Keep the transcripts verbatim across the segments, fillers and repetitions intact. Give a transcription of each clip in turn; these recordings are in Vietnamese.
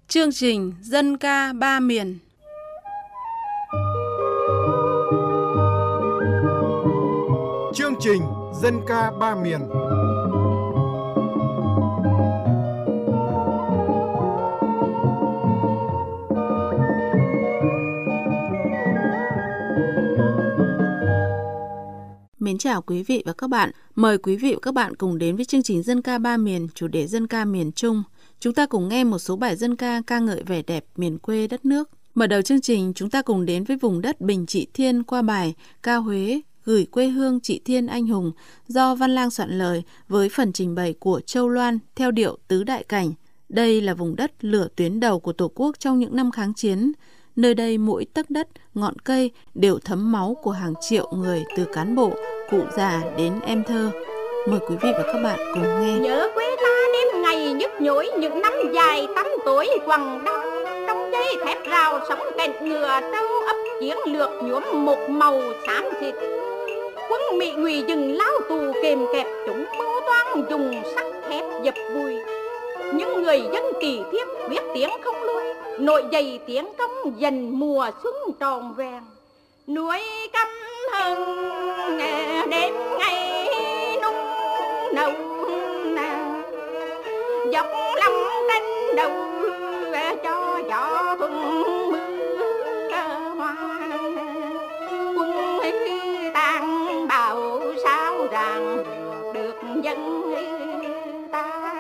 Chương trình Dân ca ba miền. Chương trình Dân ca ba miền. Mến chào quý vị và các bạn. Mời quý vị và các bạn cùng đến với chương trình Dân ca ba miền, chủ đề Dân ca miền Trung. Chúng ta cùng nghe một số bài dân ca ca ngợi vẻ đẹp miền quê đất nước. Mở đầu chương trình, chúng ta cùng đến với vùng đất Bình Trị Thiên qua bài Ca Huế gửi quê hương Trị Thiên anh hùng do Văn Lang soạn lời với phần trình bày của Châu Loan theo điệu tứ đại cảnh. Đây là vùng đất lửa tuyến đầu của Tổ quốc trong những năm kháng chiến. Nơi đây mỗi tấc đất, ngọn cây đều thấm máu của hàng triệu người từ cán bộ, cụ già đến em thơ. Mời quý vị và các bạn cùng nghe. Nhớ quê ta đêm ngày nhức nhối, những năm dài tăm tối quằn đau. Trong dây thép rào sống cạnh ngựa trâu ấp chiến lược nhuốm một màu xám xịt. Quân Mỹ ngụy dừng lao tù kềm kẹp chúng mưu toan dùng sắt thép dập vùi. Những người dân kỳ thiếp biết tiếng không lui, nổi dậy tiếng công dần mùa xuân tròn vẹn. Núi căm hừng đêm ngày nung nâu nào, dọc lòng tranh đầu cho gió thuận mưa hoa. Quân tàn bạo sao ràng được dân ta,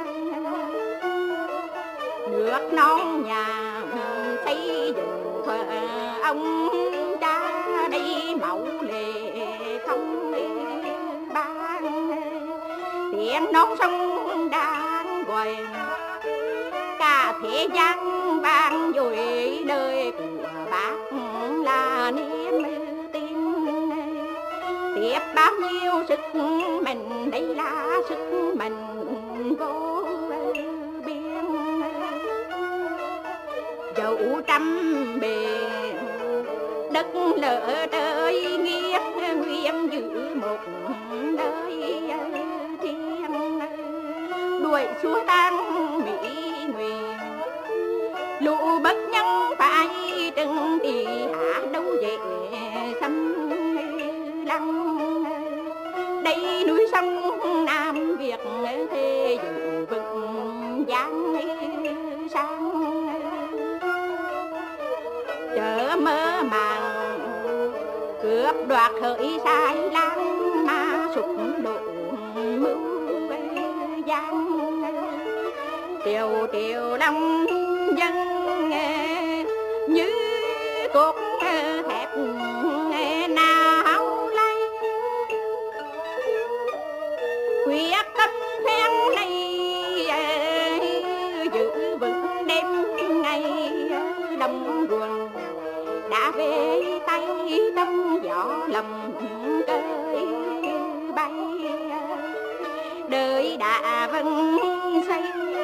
nước non nhà xây dựng thờ ông cha đây mẫu lệ không ban. Tiếng non sông đang quay cả thế gian vang dội đời của bác là niềm tin. Tiếp bao nhiêu sức mình đây là sức mình vô biên. Dẫu trăm bề đất lỡ trời nghiêng, nguyện giữ một nơi thiên. Đuổi xua tan mỹ nguyện, lũ bất nhân phải trừng trị hạ đâu dễ xâm lăng. Đây núi sông Nam Việt thế giữ vững giang sang. Chớ mơ màng cướp đoạt hỡi sai lang mà sụp đổ mưu giang. Triều triều long dân như cột thép nào lay, quyết tâm phen này giữ vững đêm ngày. Đồng ruộng đã về tay đông gió lầm cơi bay. Đời đã vâng xây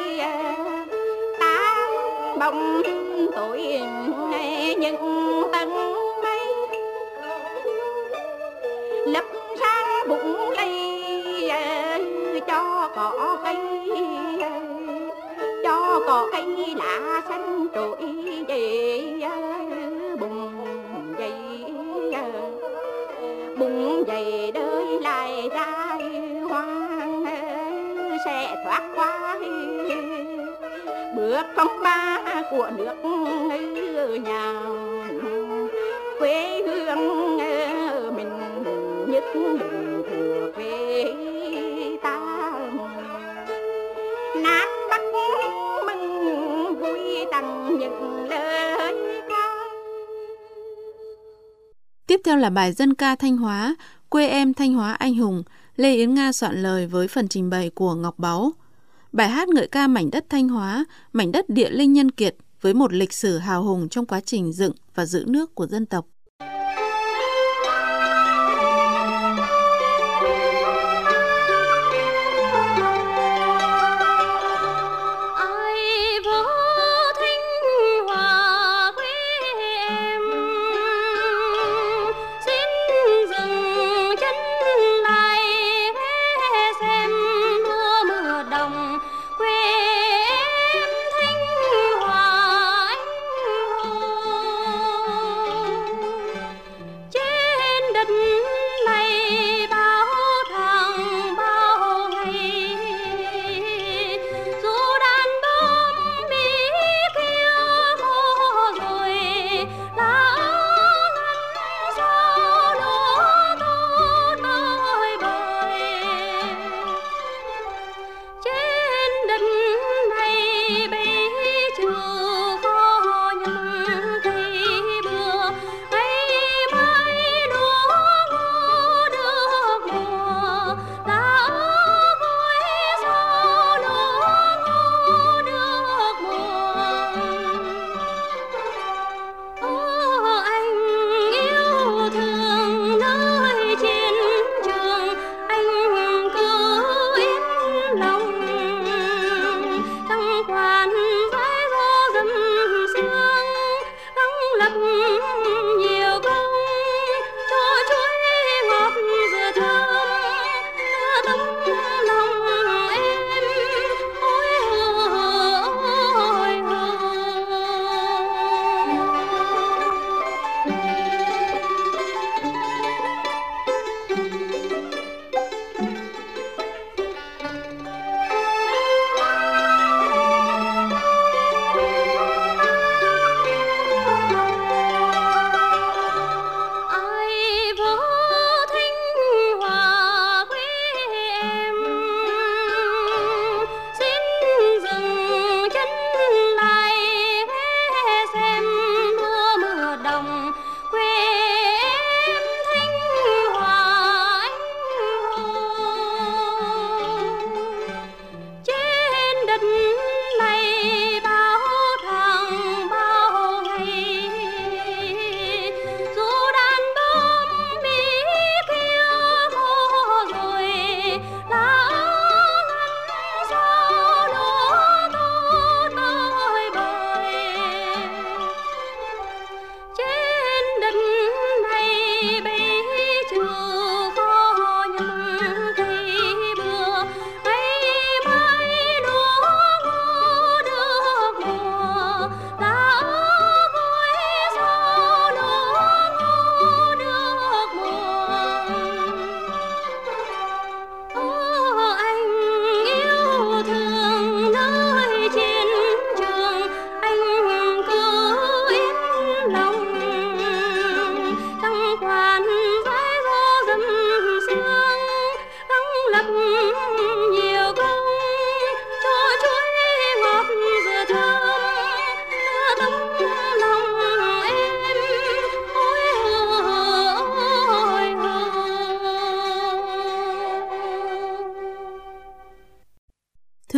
tan bóng tối những tầng mây. Lấp sang bụng lây cho cỏ cây, cho cỏ cây lá xanh trỗi về bùng dậy. Bùng dậy đời lại ra hoang sẽ thoát qua bước phong ba của nước nhà. Quê hương mình nhất thuộc về ta. Nam Bắc mừng vui tặng những lời ca. Tiếp theo là bài dân ca Thanh Hóa, Quê em Thanh Hóa anh hùng, Lê Yến Nga soạn lời với phần trình bày của Ngọc Báu. Bài hát ngợi ca mảnh đất Thanh Hóa, mảnh đất địa linh nhân kiệt với một lịch sử hào hùng trong quá trình dựng và giữ nước của dân tộc. Quê em Thanh Hóa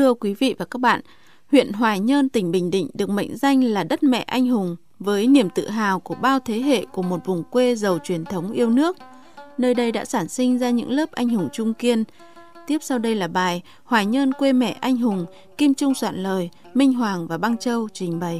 Thưa quý vị và các bạn, huyện Hoài Nhơn, tỉnh Bình Định được mệnh danh là đất mẹ anh hùng với niềm tự hào của bao thế hệ của một vùng quê giàu truyền thống yêu nước. Nơi đây đã sản sinh ra những lớp anh hùng trung kiên. Tiếp sau đây là bài Hoài Nhơn quê mẹ anh hùng, Kim Trung soạn lời, Minh Hoàng và Băng Châu trình bày.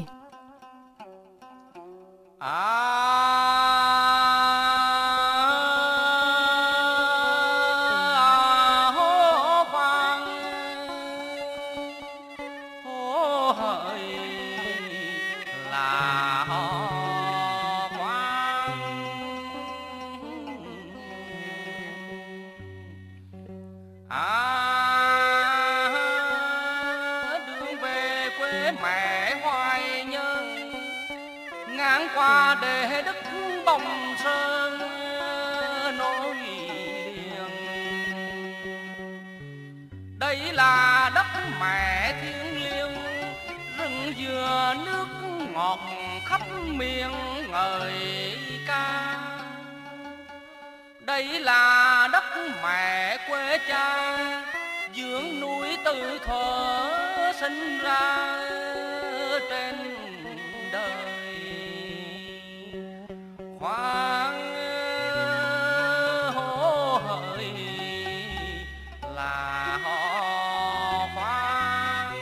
Qua để đất bồng sơn nối liền, đây là đất mẹ thiêng liêng, rừng dừa nước ngọt khắp miền ngời ca. Đây là đất mẹ quê cha, dưỡng núi từ thuở sinh ra trên đời. Khoan hô hỡi là họ khoan,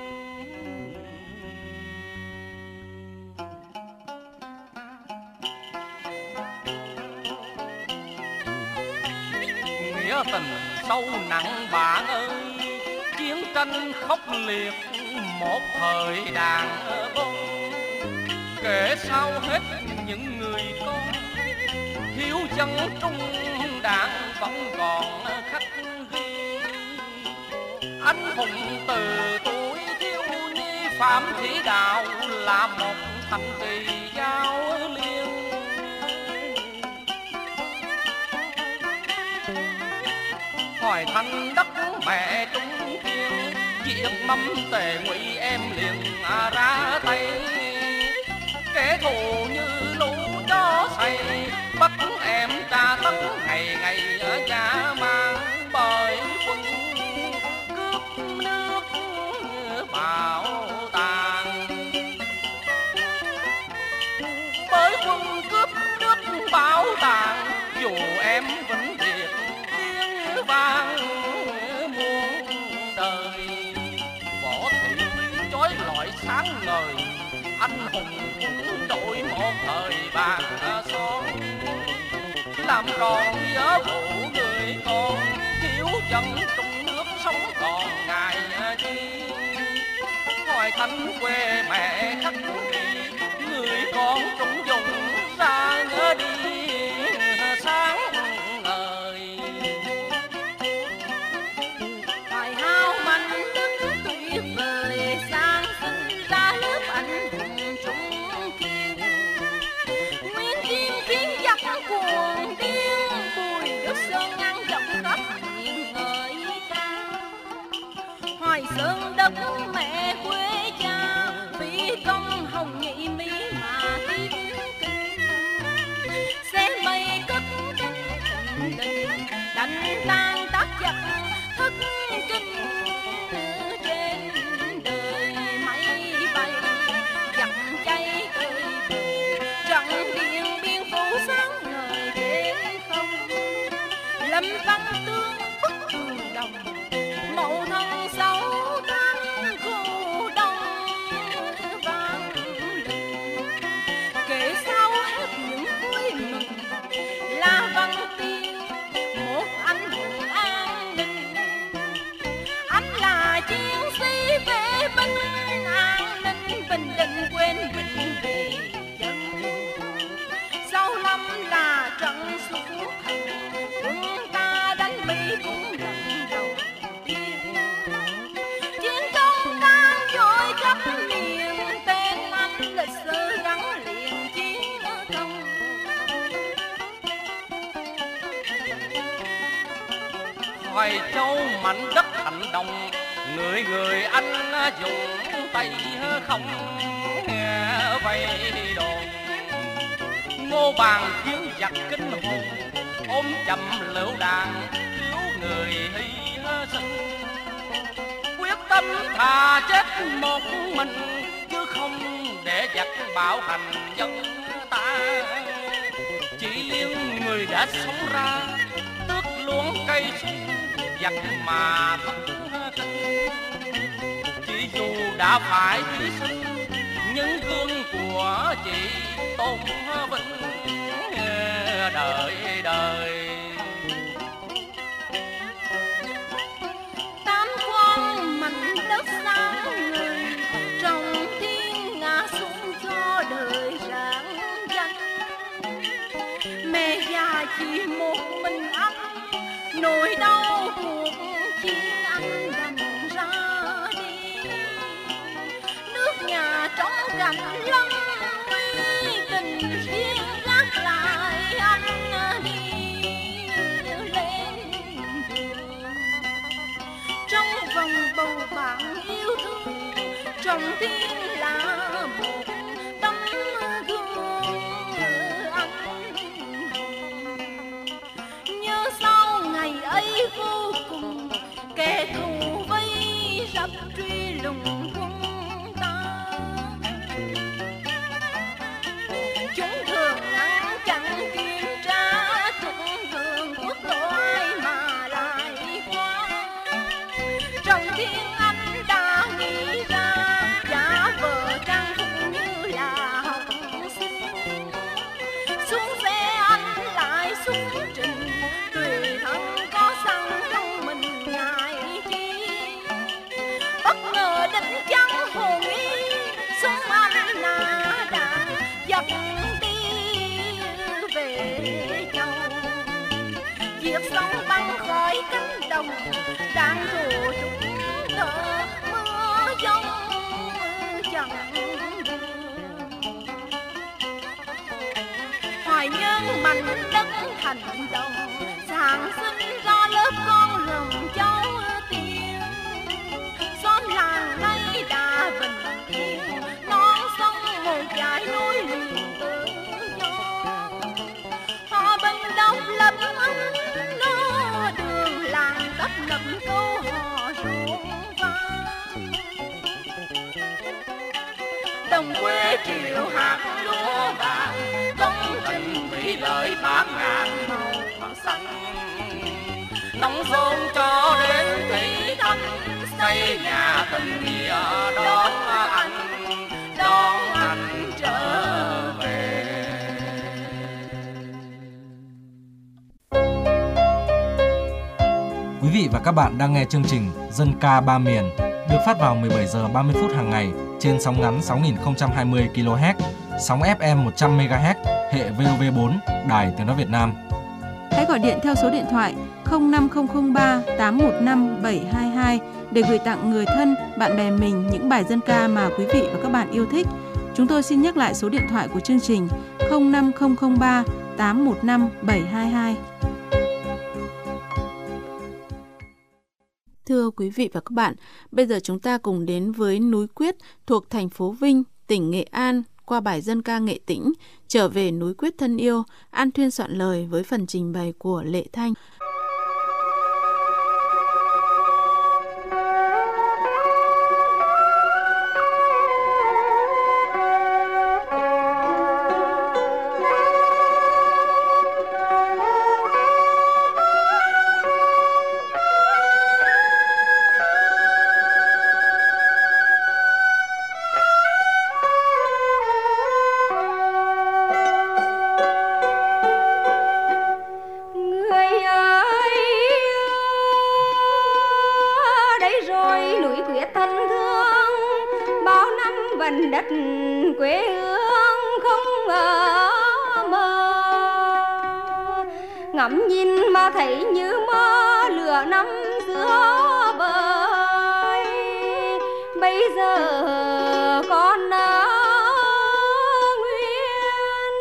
nghĩa tình sâu nặng bạn ơi, chiến tranh khốc liệt một thời đàn bông. Kể sao hết những người con thiếu dân trung đảng vẫn còn khắc ghi. Anh hùng từ tuổi thiếu nhi Phạm Thị Đạo là một thành kỳ giao liên. Hoài Thanh đất mẹ trung kiên, diệt mâm tề ngụy em liền ra tay. Kẻ thù như lũ chó say, bắt em tra tấn ngày ngày ở nhà mang. Bởi quân cướp nước bảo tàng, bởi quân cướp nước bảo tàng, dù em vĩnh biệt tiếng vang muôn đời. Võ Thị chói lọi sáng ngời, anh hùng cũng đổi một thời bàn son. Làm tròn nhớ phụ người con, thiếu dân trong nước sống còn ngày chi. Hoài Thanh quê mẹ khắc ghi, người con trong vùng ra ngỡ đi sáng ngời. Hoài hao mạnh đức tuyệt vời, sáng sinh ra lớp anh hùng trung kiên. Nguyên Kim khiến giặc cuồng điên, Bùi Đức Sơn ngăn giọng cấp hiền ngợi ca. Hoài Sơn đất mẹ quê cha, phi công hồng nhị mỹ mà tiên kinh. Xe mây cất cánh thịnh đình, đánh tan tác giặc thất kinh. Trên đời máy bay giặc cháy cười cười, trận điện biên phủ sáng ngời trên không. Lâm Văn Tương bức tường đồng, mậu thân sáu tháng khu đông vang lừng. Kể sao hết những vui mừng là Văn Tiên, một anh hùng an ninh. Anh là chiến sĩ vệ binh an ninh, Bình Định quên Bình vì dân. Sau năm là trận xuất thần, quân ta đánh Mỹ cũng lần đầu tiên. Chiến công đang dội khắp miền, tên anh lịch sử gắn liền chiến công. Hoài Châu mảnh đất thành đồng, người người anh dùng tay không vây đồn. Ngô Bàn khiến giặc kinh hồn, ôm chầm lựu đạn cứu người hy sinh. Quyết tâm tâm thà chết một mình, chứ không để giặc bạo hành dân ta. Chỉ liêng người đã sống ra, tước luôn cây súng giặc mà thất kinh. Chỉ dù đã phải hy sinh, những gương của chị tôn vinh đời đời. Tam quan mảnh đất sáng người, trong thiên ngã xuống cho đời rạng danh. Mẹ già chỉ một mình anh, nỗi đau cuộc chiến anh đành ra đi. Nước nhà trong cảnh lâm nguy, tình riêng gác lại anh đi lên đường. Trong vòng bầu bạn yêu thương, trong thiên là một tấm gương anh hùng. Nhớ sau ngày ấy vô cùng, kẻ thù vây rập truy lùng quân ta. Chúng thường ngăn chặn kiểm tra, thuận đường quốc lộ ai mà lại qua. Trong thiên anh đã nghĩ ra, giả vờ trang phục như là học sinh. Xuống xe anh lại xuất trình, tùy thân có xăng trong mình ngại chi. Bất ngờ đinh trắng hồn y, súng anh nã đạn dập đi về châu. Diệt xong băng khỏi cánh đồng, đạn thù chúng tờ mưa giông chẳng buồn. Hoài nhân mảnh đất thành đồng, sản sinh ra lớp con rồng cháu tiên. Xóm làng nay đã bình yên, non sông một dải núi liền tự do. Họ bên đốc lập ánh nó đường làng tấp nập câu hò rộn vang. Đồng quê triệu hạt lúa vàng, công trình thủy lợi bát ngàn màu xanh. Nông thôn cho đến thị thành, xây nhà tình nghĩa đón anh, đón anh trở về. Quý vị và các bạn đang nghe chương trình Dân ca ba miền được phát vào mười bảy giờ ba mươi phút hàng ngày trên sóng ngắn sáu nghìn không trăm hai mươi ki lô héc, sóng ép em một trăm mê ga héc, hệ vê o vê bốn, Đài Tiếng nói Việt Nam. Hãy gọi điện theo số điện thoại không năm không không ba tám một năm bảy hai hai để gửi tặng người thân, bạn bè mình những bài dân ca mà quý vị và các bạn yêu thích. Chúng tôi xin nhắc lại số điện thoại của chương trình không năm không không ba tám một năm bảy hai hai. Thưa quý vị và các bạn, bây giờ chúng ta cùng đến với núi Quyết thuộc thành phố Vinh, tỉnh Nghệ An qua bài dân ca Nghệ Tĩnh, Trở về núi Quyết thân yêu. An Thuyên soạn lời với phần trình bày của Lệ Thanh. đất quê hương không ngờ mơ, ngắm nhìn mà thấy như mơ lửa năm giữa bơi. Bây giờ con ở nguyên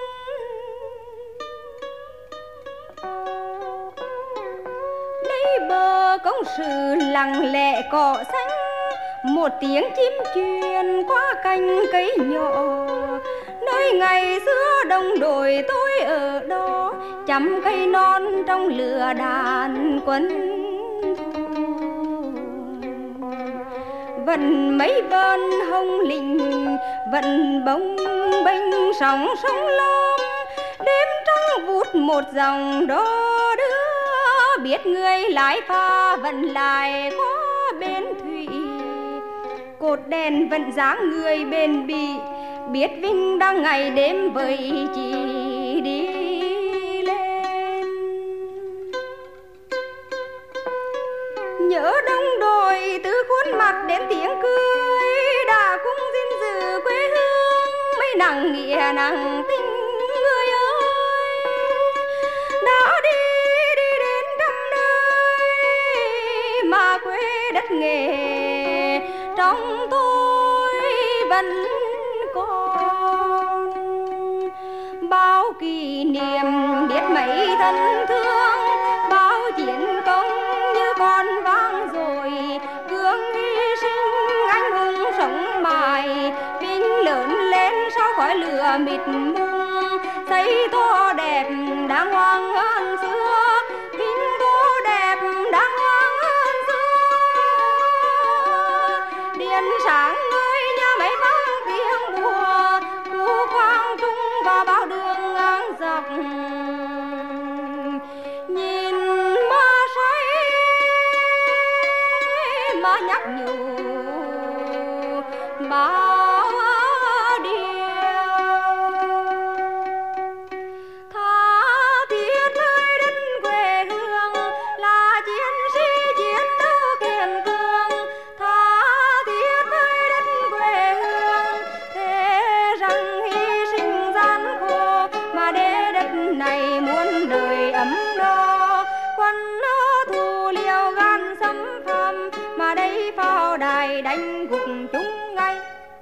đây bờ công sự lặng lẽ cỏ xanh, một tiếng chim truyền qua cành cây nhỏ. Nơi ngày xưa đồng đội tôi ở đó, chăm cây non trong lửa đàn quân. vẫn mấy bên hồng linh, vẫn bông bênh sóng sông lớn. Đêm trăng vút một dòng đò đưa, biết người lái phà vẫn lại có bên thủy. Cột đèn vẫn dáng người bền bỉ, biết Vinh đang ngày đêm với chị đi lên. Nhớ đông đội từ khuôn mặt đến tiếng cười, đã cũng gìn giữ quê hương mấy nặng nghĩa nặng tình. Người ơi đã đi đi đến trăm nơi mà quê đất nghề trong tôi vẫn còn bao kỷ niệm, biết mấy thân thương, bao chiến công như con vang rồi. Gương hy sinh anh hùng sống mãi, Vinh lớn lên sau khói lửa mịt mùng. Xây to đẹp đáng hoang hơn xưa, Vinh tô đẹp đáng hoang hơn xưa. Điện sáng ngời nhà máy vang tiếng bùa, khu quang trung và bao đường ngang dọc. Nhìn mà say mà nhắc nhủ bao điều. Tha thiết nơi đất quê hương là chiến sĩ chiến đấu kiên cường. Tha thiết nơi đất quê hương thế rằng hy sinh gian khổ mà để đất này muôn đời ấm no. Quân thù liều gan xâm phạm mà đây pháo đài đánh gục chúng ngay.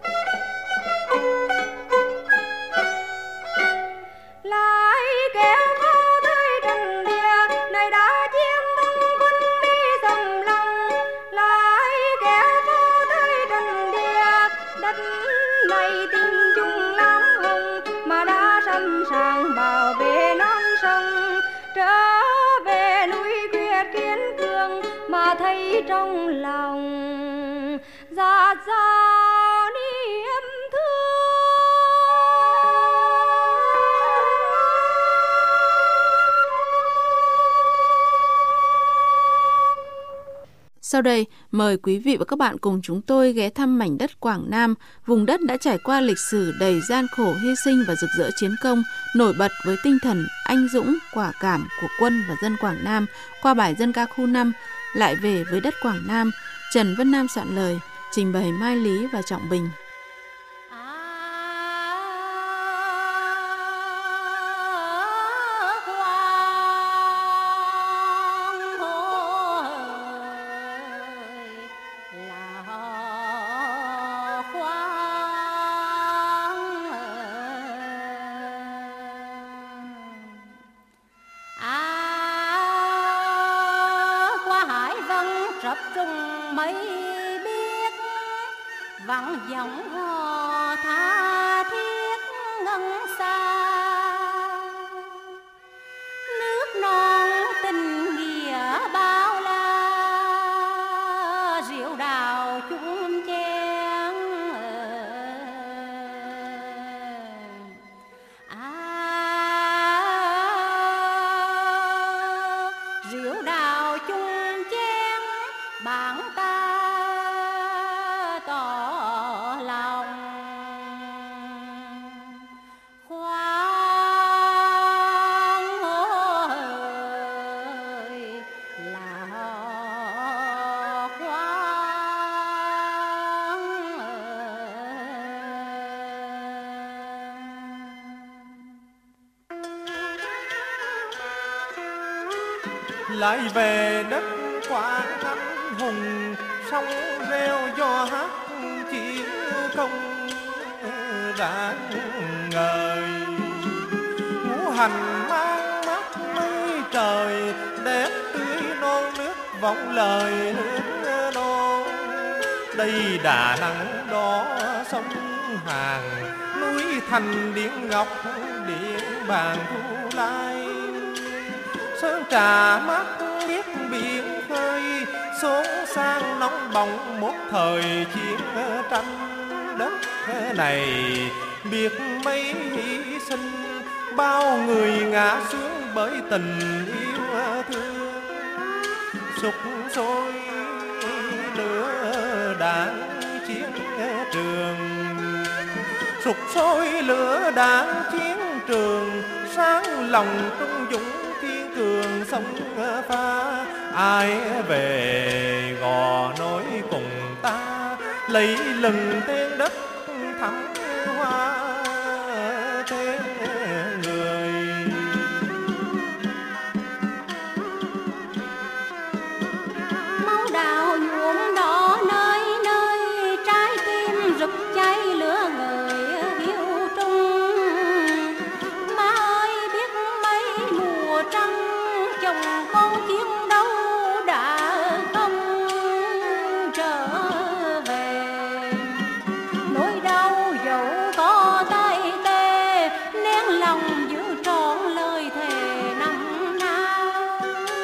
Lại kéo pháo tới trần địa này đã chiến thắng quân đi dầm lòng. Lại kéo pháo tới trần địa đất này tình chung lam hồng mà đã sẵn sàng bảo vệ non sông. Trở về núi quyết kiên cường mà thấy trong lòng dạt dào niềm thương. Sau đây, mời quý vị và các bạn cùng chúng tôi ghé thăm mảnh đất Quảng Nam, vùng đất đã trải qua lịch sử đầy gian khổ, hy sinh và rực rỡ chiến công, nổi bật với tinh thần anh dũng, quả cảm của quân và dân Quảng Nam qua bài dân ca khu năm Lại về với đất Quảng Nam. Trần Vân Nam soạn lời, trình bày Mai Lý và Trọng Bình. Rập rung mây biếc vang giọng hò tha thiết ngân xa. Nước non tình nghĩa bao la, rượu đào chung chén. À, rượu đào chung chén bạn ta tỏ lòng. Khoan ơi là khoan. Lại về đất Quảng Nam hùng, sông reo do hát chiến công rạng ngời. Ngũ hành mang mắt mây trời, đẹp tươi non nước vọng lời nước non. Đây Đà Nẵng đó sông Hàn, núi Thành Điện Ngọc Điện Bàn Thu Lai. Sơn trà mắt biết biển khơi, xuống sang nóng bỏng một thời chiến tranh. Đất này biết mấy hy sinh, bao người ngã xuống bởi tình yêu thương. Sục sôi lửa đạn chiến trường, sục sôi lửa đạn chiến trường, sáng lòng trung dũng kiên cường sông pha. Ai về Gò Nối cùng ta, lấy lừng tên đất thắm hoa tên người. Máu đào nhuộm đỏ nơi nơi, trái tim rực cháy lửa người hiu trung. Má ơi biết mấy mùa trăng, chồng con chiến đấu đã không trở về. Nỗi đau dẫu có tay tê, nén lòng giữ trọn lời thề năm nào.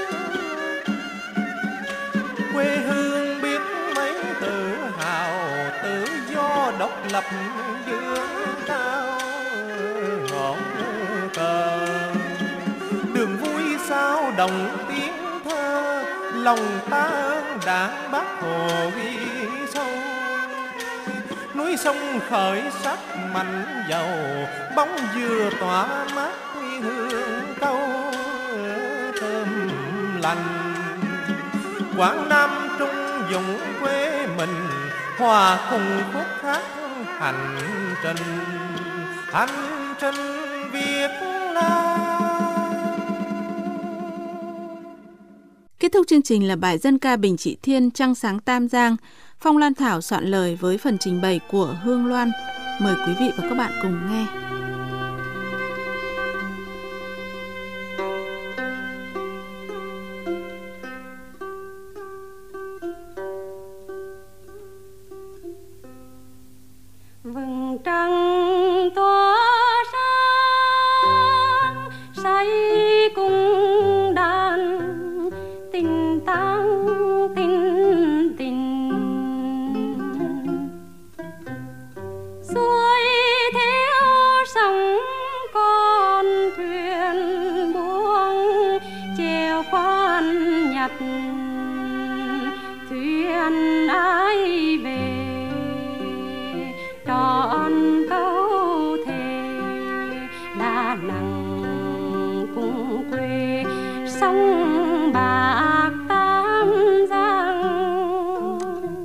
Quê hương biết mấy tự hào, tự do độc lập dương cao ngọn cờ. Đường vui sao đồng tiếng thơ, lòng ta ơn Đảng Bác Hồ ghi sâu. Núi sông khởi sắc mạnh giàu, bóng dừa tỏa mát quy hương câu thơm lành. Quảng Nam trung dũng quê mình, hòa cùng khúc hát hành trình, hành trình Việt Nam. Kết thúc chương trình là bài dân ca Bình Trị Thiên, Trăng Sáng Tam Giang. Phong Lan Thảo soạn lời với phần trình bày của Hương Loan. Mời quý vị và các bạn cùng nghe. Vầng trăng tỏa sáng, say cung đàn tình tang tình tình. Xuôi theo sông con thuyền buông, chèo khoan nhặt thuyền ai về. Trọn câu thề Đà Nẵng cùng quê, sông bạc Tam Giang.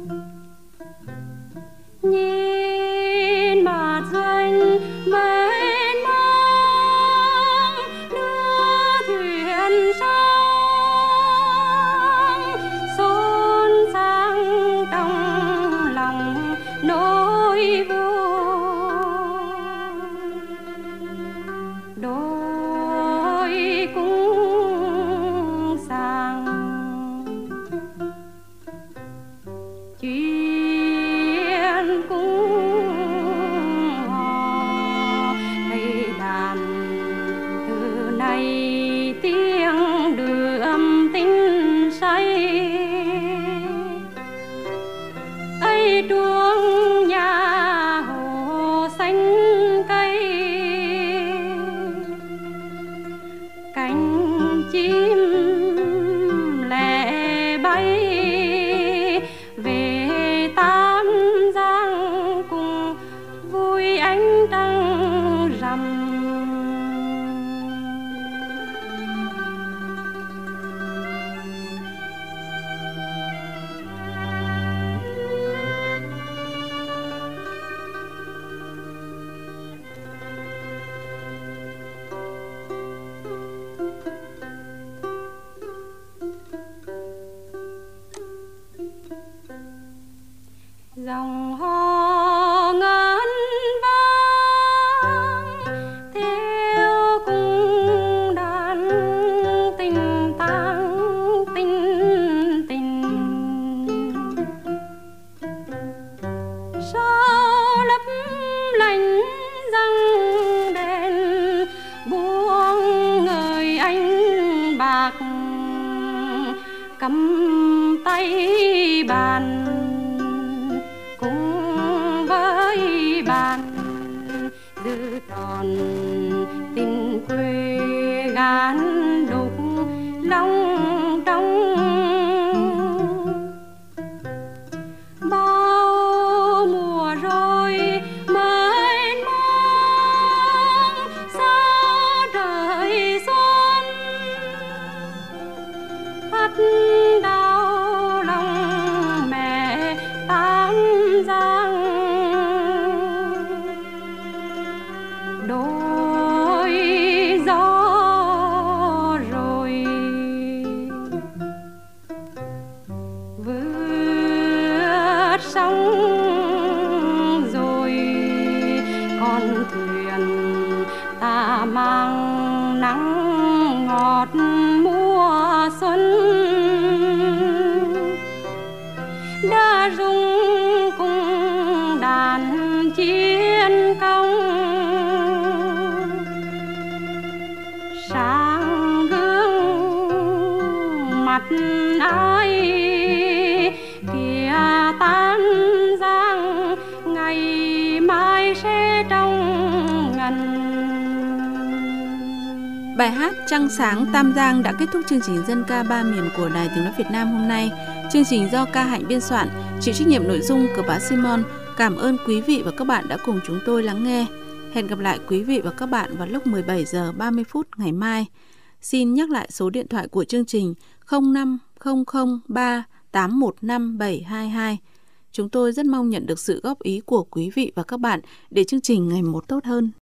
Nhìn mặt danh mênh mông, đưa thuyền sang xôn sang trong lòng nỗi vui. Đôi cung sang chuyện cung hò, cây đàn từ nay tiếng đượm tinh say. Ấy chuông nhà hồ xanh cây, cánh chim lẻ bay về Tam Giang cùng vui ánh trăng rằm. Dòng hò ngân vang giữ tròn tình quê gan đục lòng trong bao mùa rồi mới mong xa trời xuân phát đau lòng mẹ tám giang đôi gió rồi vượt sông rồi con thuyền ta mang nắng ngọt mùa xuân đã rung cùng đàn chiến công sáng gương mặt ai kia tan giang ngày mai sẽ trong ngần. Bài hát Trăng sáng Tam Giang đã kết thúc chương trình Dân ca ba miền của Đài Tiếng nói Việt Nam hôm nay. Chương trình do Ca Hạnh biên soạn, chịu trách nhiệm nội dung của bá Simon. Cảm ơn quý vị và các bạn đã cùng chúng tôi lắng nghe. Hẹn gặp lại quý vị và các bạn vào lúc mười bảy giờ ba mươi phút ngày mai. Xin nhắc lại số điện thoại của chương trình không năm không không ba tám một năm bảy hai hai. Chúng tôi rất mong nhận được sự góp ý của quý vị và các bạn để chương trình ngày một tốt hơn.